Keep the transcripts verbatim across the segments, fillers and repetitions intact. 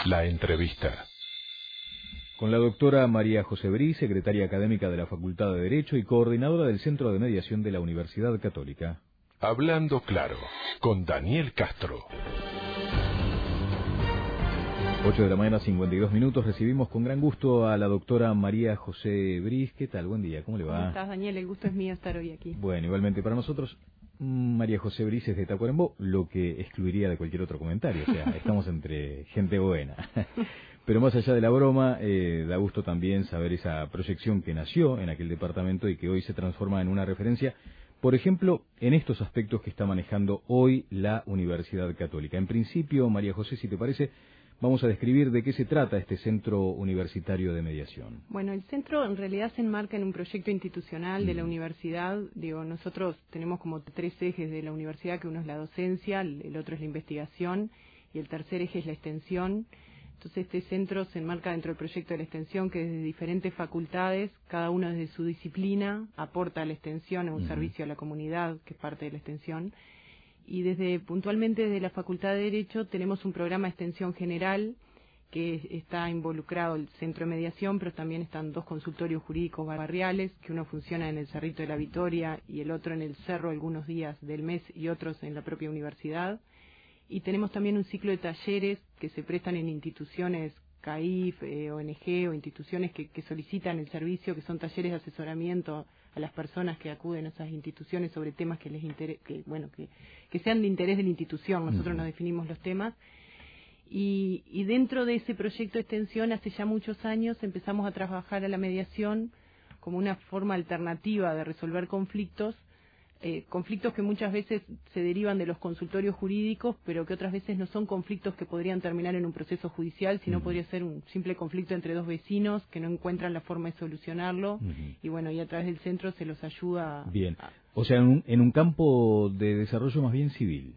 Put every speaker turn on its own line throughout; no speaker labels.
La entrevista.
Con la doctora María José Briz, secretaria académica de la Facultad de Derecho y coordinadora del Centro de Mediación de la Universidad Católica.
Hablando claro, con Daniel Castro.
ocho de la mañana, cincuenta y dos minutos. Recibimos con gran gusto a la doctora María José Briz. ¿Qué tal? Buen día, ¿cómo le va?
¿Cómo estás, Daniel? El gusto es mío estar hoy aquí.
Bueno, igualmente para nosotros, María José Briz es de Tacuarembó, lo que excluiría de cualquier otro comentario. O sea, estamos entre gente buena. Pero más allá de la broma, eh, da gusto también saber esa proyección que nació en aquel departamento y que hoy se transforma en una referencia, por ejemplo, en estos aspectos que está manejando hoy la Universidad Católica. En principio, María José, si te parece, vamos a describir de qué se trata este Centro Universitario de Mediación.
Bueno, el centro en realidad se enmarca en un proyecto institucional de la universidad. Digo, nosotros tenemos como tres ejes de la universidad, que uno es la docencia, el otro es la investigación y el tercer eje es la extensión. Entonces este centro se enmarca dentro del proyecto de la extensión, que desde diferentes facultades, cada uno desde su disciplina, aporta a la extensión, a un uh-huh. servicio a la comunidad, que es parte de la extensión. Y desde puntualmente desde la Facultad de Derecho tenemos un programa de extensión general que está involucrado el Centro de Mediación, pero también están dos consultorios jurídicos barriales, que uno funciona en el Cerrito de la Victoria y el otro en el Cerro algunos días del mes y otros en la propia universidad. Y tenemos también un ciclo de talleres que se prestan en instituciones C A I F, eh, O N G o instituciones que, que solicitan el servicio, que son talleres de asesoramiento a las personas que acuden a esas instituciones sobre temas que les interese, que bueno, que, que sean de interés de la institución. Nosotros uh-huh. nos definimos los temas. Y, y dentro de ese proyecto de extensión, hace ya muchos años empezamos a trabajar a la mediación como una forma alternativa de resolver conflictos, eh, conflictos que muchas veces se derivan de los consultorios jurídicos, pero que otras veces no son conflictos que podrían terminar en un proceso judicial, sino uh-huh. podría ser un simple conflicto entre dos vecinos que no encuentran la forma de solucionarlo, uh-huh. y bueno, y a través del centro se los ayuda.
Bien,
a...
o sea, en un, en un campo de desarrollo más bien civil.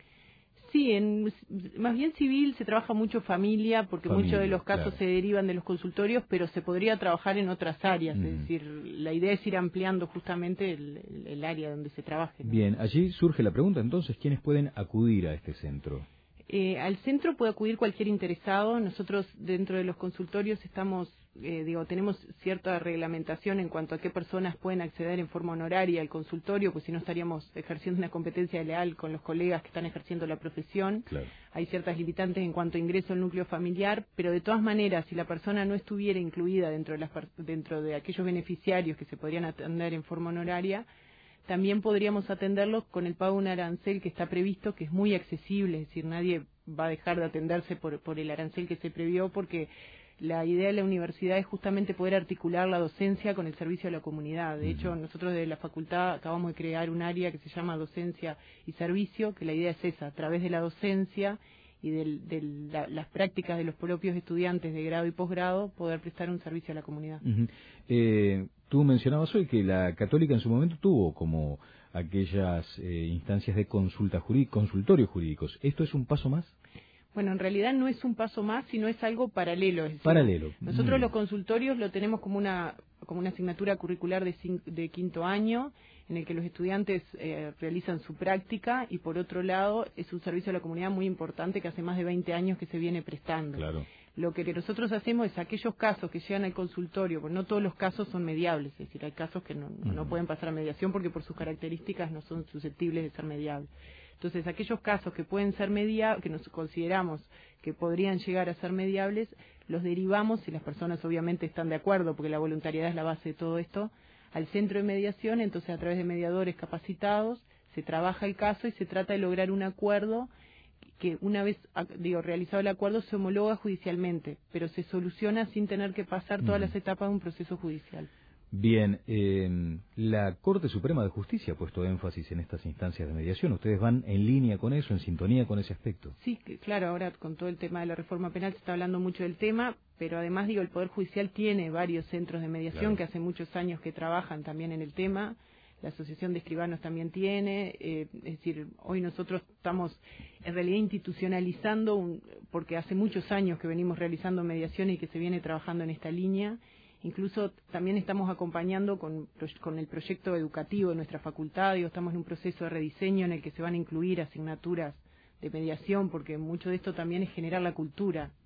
Sí, en, más bien civil, se trabaja mucho familia, porque familia, muchos de los casos
claro.
se derivan de los consultorios, pero se podría trabajar en otras áreas, mm. es decir, la idea es ir ampliando justamente el, el, el área donde se trabaje, ¿no?
Bien, allí surge la pregunta, entonces, ¿quiénes pueden acudir a este centro?
Eh, al centro puede acudir cualquier interesado. Nosotros dentro de los consultorios estamos, eh, digo, tenemos cierta reglamentación en cuanto a qué personas pueden acceder en forma honoraria al consultorio, pues si no estaríamos ejerciendo una competencia leal con los colegas que están ejerciendo la profesión. Claro. Hay ciertas limitantes en cuanto a ingreso al núcleo familiar, pero de todas maneras, si la persona no estuviera incluida dentro de, las, dentro de aquellos beneficiarios que se podrían atender en forma honoraria, también podríamos atenderlos con el pago de un arancel que está previsto, que es muy accesible, es decir, nadie va a dejar de atenderse por, por el arancel que se previó, porque la idea de la universidad es justamente poder articular la docencia con el servicio a la comunidad. De hecho, nosotros de la facultad acabamos de crear un área que se llama Docencia y Servicio, que la idea es esa, a través de la docencia y de, de la, las prácticas de los propios estudiantes de grado y posgrado, poder prestar un servicio a la comunidad.
Uh-huh. eh, tú mencionabas hoy que la Católica en su momento tuvo como aquellas eh, instancias de consulta jurídica, consultorios jurídicos. ¿Esto es un paso más?
Bueno, en realidad no es un paso más, sino es algo paralelo. Es decir,
paralelo.
Nosotros mm. los consultorios lo tenemos como una como una asignatura curricular de, cinco, de quinto año, en el que los estudiantes eh, realizan su práctica, y por otro lado es un servicio a la comunidad muy importante que hace más de veinte años que se viene prestando.
Claro.
Lo que nosotros hacemos es aquellos casos que llegan al consultorio, porque no todos los casos son mediables, es decir, hay casos que no, uh-huh. no pueden pasar a mediación porque por sus características no son susceptibles de ser mediables. Entonces, aquellos casos que pueden ser mediables, que nos consideramos que podrían llegar a ser mediables, los derivamos, si las personas obviamente están de acuerdo, porque la voluntariedad es la base de todo esto, al centro de mediación. Entonces, a través de mediadores capacitados, se trabaja el caso y se trata de lograr un acuerdo que, una vez digo realizado el acuerdo, se homologa judicialmente, pero se soluciona sin tener que pasar todas las etapas de un proceso judicial.
Bien, eh, la Corte Suprema de Justicia ha puesto énfasis en estas instancias de mediación. ¿Ustedes van en línea con eso, en sintonía con ese aspecto?
Sí, claro, ahora con todo el tema de la reforma penal se está hablando mucho del tema, pero además, digo, el Poder Judicial tiene varios centros de mediación, claro, que hace muchos años que trabajan también en el tema. La Asociación de Escribanos también tiene, eh, es decir, hoy nosotros estamos en realidad institucionalizando, un, porque hace muchos años que venimos realizando mediación y que se viene trabajando en esta línea. Incluso también estamos acompañando con, con el proyecto educativo de nuestra facultad, digo, estamos en un proceso de rediseño en el que se van a incluir asignaturas de mediación, porque mucho de esto también es generar la cultura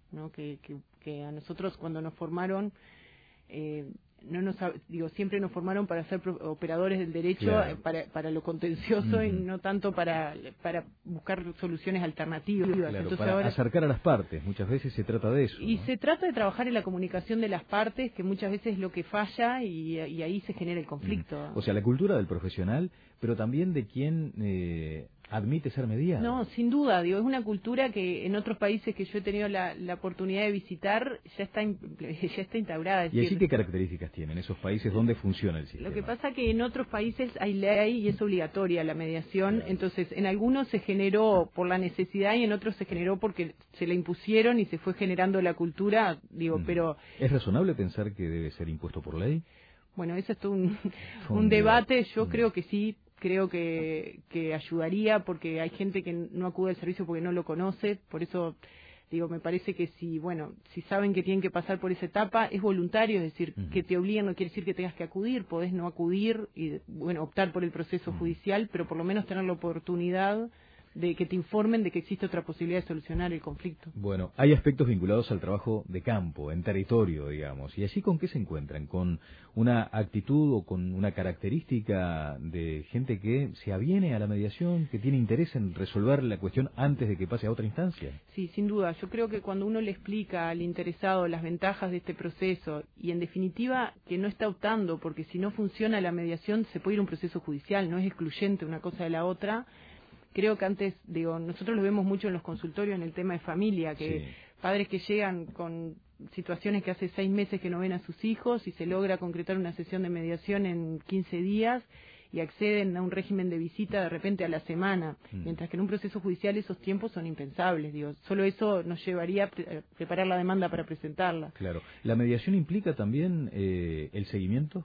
¿no? Que, que, que a nosotros cuando nos formaron, eh, no nos digo siempre nos formaron para ser operadores del derecho, claro. para para lo contencioso uh-huh. y no tanto para para buscar soluciones alternativas.
Claro,
Entonces,
para
ahora,
acercar a las partes, muchas veces se trata de eso.
Y
¿no?
se trata de trabajar en la comunicación de las partes, que muchas veces es lo que falla y, y ahí se genera el conflicto.
Uh-huh. O sea, la cultura del profesional, pero también de quien eh, admite ser mediado.
No, sin duda, digo, es una cultura que en otros países que yo he tenido la, la oportunidad de visitar ya está ya está instaurada.
¿Y allí qué características tienen esos países donde funciona el sistema?
Lo que pasa que en otros países hay ley y es obligatoria la mediación, claro. Entonces en algunos se generó por la necesidad y en otros se generó porque se la impusieron y se fue generando la cultura, digo, mm. pero...
¿Es razonable pensar que debe ser impuesto por ley?
Bueno, eso es todo un, un, un debate, yo mm. creo que sí. Creo que, que ayudaría porque hay gente que no acude al servicio porque no lo conoce, por eso digo, me parece que si, bueno, si saben que tienen que pasar por esa etapa, es voluntario, es decir, uh-huh. que te obliguen no quiere decir que tengas que acudir, podés no acudir y, bueno, optar por el proceso uh-huh. judicial, pero por lo menos tener la oportunidad de que te informen de que existe otra posibilidad de solucionar el conflicto.
Bueno, hay aspectos vinculados al trabajo de campo, en territorio, digamos, y allí ¿con qué se encuentran? ¿Con una actitud o con una característica de gente que se aviene a la mediación, que tiene interés en resolver la cuestión antes de que pase a otra instancia?
Sí, sin duda. Yo creo que cuando uno le explica al interesado las ventajas de este proceso y en definitiva que no está optando, porque si no funciona la mediación se puede ir a un proceso judicial, no es excluyente una cosa de la otra. Creo que antes, digo, nosotros lo vemos mucho en los consultorios en el tema de familia, que sí. Padres que llegan con situaciones que hace seis meses que no ven a sus hijos y se logra concretar una sesión de mediación en quince días y acceden a un régimen de visita de repente a la semana, mm. mientras que en un proceso judicial esos tiempos son impensables, digo, solo eso nos llevaría a pre- a preparar la demanda para presentarla.
Claro. ¿La mediación implica también eh, el seguimiento?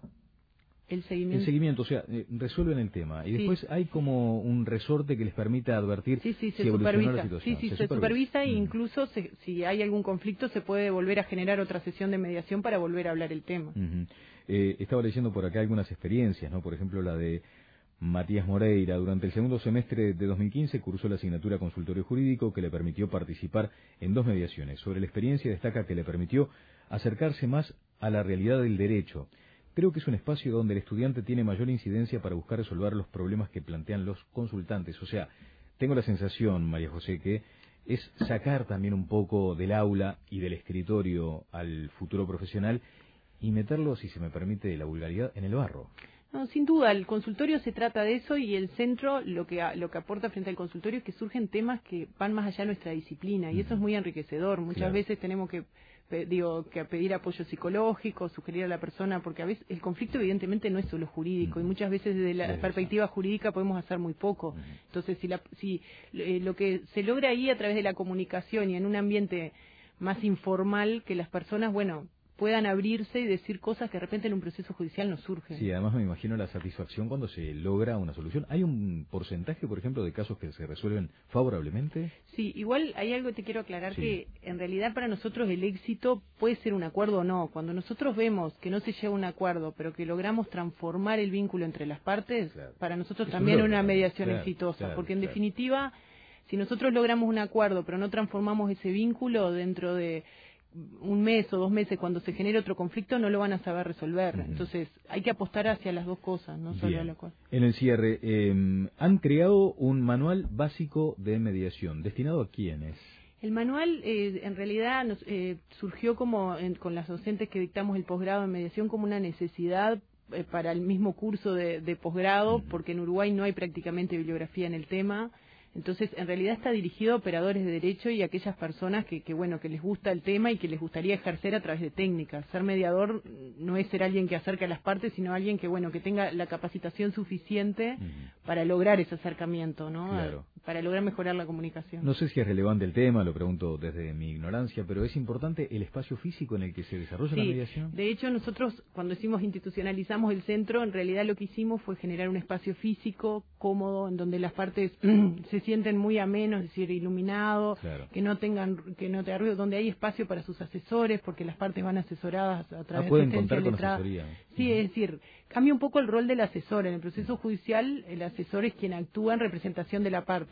El seguimiento.
El seguimiento, o sea, eh, resuelven el tema y sí. Después hay como un resorte que les permita advertir
sí, sí, se
si evolucionó
supervisa.
la situación.
Sí, sí,
se,
se supervisa,
supervisa
e incluso se, si hay algún conflicto se puede volver a generar otra sesión de mediación para volver a hablar el tema.
Uh-huh. Eh, estaba leyendo por acá algunas experiencias, ¿no? Por ejemplo, la de Matías Moreira. Durante el segundo semestre de dos mil quince cursó la asignatura Consultorio Jurídico que le permitió participar en dos mediaciones. Sobre la experiencia destaca que le permitió acercarse más a la realidad del derecho. Creo que es un espacio donde el estudiante tiene mayor incidencia para buscar resolver los problemas que plantean los consultantes. O sea, tengo la sensación, María José, que es sacar también un poco del aula y del escritorio al futuro profesional y meterlo, si se me permite la vulgaridad, en el barro.
No, sin duda, el consultorio se trata de eso y el centro lo que lo que aporta frente al consultorio es que surgen temas que van más allá de nuestra disciplina y uh-huh. eso es muy enriquecedor. Muchas claro. veces tenemos que digo que pedir apoyo psicológico, sugerir a la persona, porque a veces el conflicto evidentemente no es solo jurídico uh-huh. y muchas veces desde la desde perspectiva eso. jurídica podemos hacer muy poco. Uh-huh. Entonces, si, la, si eh, lo que se logra ahí a través de la comunicación y en un ambiente más informal, que las personas, bueno, puedan abrirse y decir cosas que de repente en un proceso judicial no surgen.
Sí, además me imagino la satisfacción cuando se logra una solución. ¿Hay un porcentaje, por ejemplo, de casos que se resuelven favorablemente?
Sí, igual hay algo que te quiero aclarar, sí. que en realidad para nosotros el éxito puede ser un acuerdo o no. Cuando nosotros vemos que no se llega a un acuerdo, pero que logramos transformar el vínculo entre las partes, claro. para nosotros es también es una mediación claro, exitosa, claro, porque en claro. definitiva, si nosotros logramos un acuerdo, pero no transformamos ese vínculo dentro de un mes o dos meses cuando se genere otro conflicto no lo van a saber resolver. Uh-huh. Entonces hay que apostar hacia las dos cosas, no solo a la cual.
En el cierre, eh, han creado un manual básico de mediación. ¿Destinado a quiénes?
El manual eh, en realidad nos, eh, surgió como en, con las docentes que dictamos el posgrado en mediación como una necesidad eh, para el mismo curso de, de posgrado, uh-huh. porque en Uruguay no hay prácticamente bibliografía en el tema. Entonces, en realidad está dirigido a operadores de derecho y a aquellas personas que, que, bueno, que les gusta el tema y que les gustaría ejercer a través de técnicas. Ser mediador no es ser alguien que acerca a las partes, sino alguien que, bueno, que tenga la capacitación suficiente uh-huh. para lograr ese acercamiento, ¿no?
Claro.
Para lograr mejorar la comunicación.
No sé si es relevante el tema, lo pregunto desde mi ignorancia, pero ¿es importante el espacio físico en el que se desarrolla
sí,
la mediación?
De hecho, nosotros cuando decimos institucionalizamos el centro, en realidad lo que hicimos fue generar un espacio físico cómodo en donde las partes se sienten muy amenos, es decir, iluminados, claro. que no tengan, que no te ruido, donde hay espacio para sus asesores, porque las partes van asesoradas a través
ah, pueden
de asistencia
contar con
letrada.
asesoría.
Sí, uh-huh. es decir, cambia un poco el rol del asesor. En el proceso judicial, el asesor es quien actúa en representación de la parte.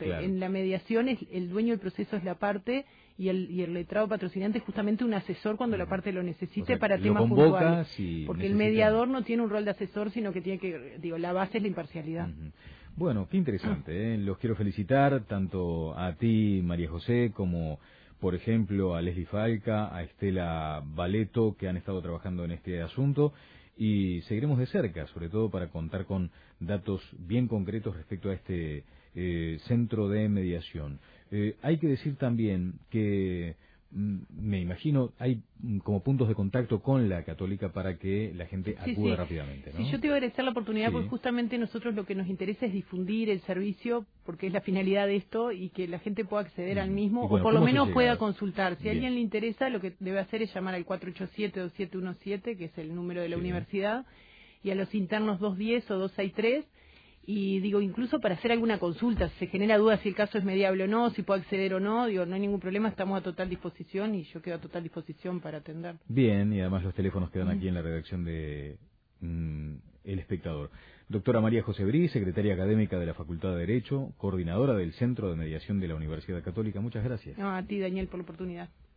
parte.
Claro.
En la mediación es, el dueño del proceso es la parte y el, y el letrado patrocinante es justamente un asesor cuando la parte lo necesite, o sea, para
lo
temas
convoca
puntuales.
Si
porque
necesita...
el mediador no tiene un rol de asesor, sino que tiene que, digo, la base es la imparcialidad.
Uh-huh. Bueno, qué interesante, ¿eh? Los quiero felicitar tanto a ti, María José, como por ejemplo a Leslie Falca, a Estela Baleto, que han estado trabajando en este asunto, y seguiremos de cerca, sobre todo para contar con datos bien concretos respecto a este eh, centro de mediación. Eh, hay que decir también que me imagino, hay como puntos de contacto con la Católica para que la gente
sí,
acuda
sí.
rápidamente, ¿no?
Sí, yo te voy a agradecer la oportunidad
sí.
porque justamente nosotros lo que nos interesa es difundir el servicio, porque es la finalidad de esto, y que la gente pueda acceder mm. al mismo,
bueno,
o por lo menos
llega?
pueda consultar. Si
Bien.
a alguien le interesa, lo que debe hacer es llamar al cuatro ocho siete, dos siete uno siete, que es el número de la sí. universidad, y a los internos dos diez o dos sesenta y tres. Y digo, incluso para hacer alguna consulta, si se genera duda si el caso es mediable o no, si puedo acceder o no, digo, no hay ningún problema, estamos a total disposición y yo quedo a total disposición para atender.
Bien, y además los teléfonos quedan aquí en la redacción de mm, El Espectador. Doctora María José Brí, secretaria académica de la Facultad de Derecho, coordinadora del Centro de Mediación de la Universidad Católica, muchas gracias.
No, a ti, Daniel, por la oportunidad.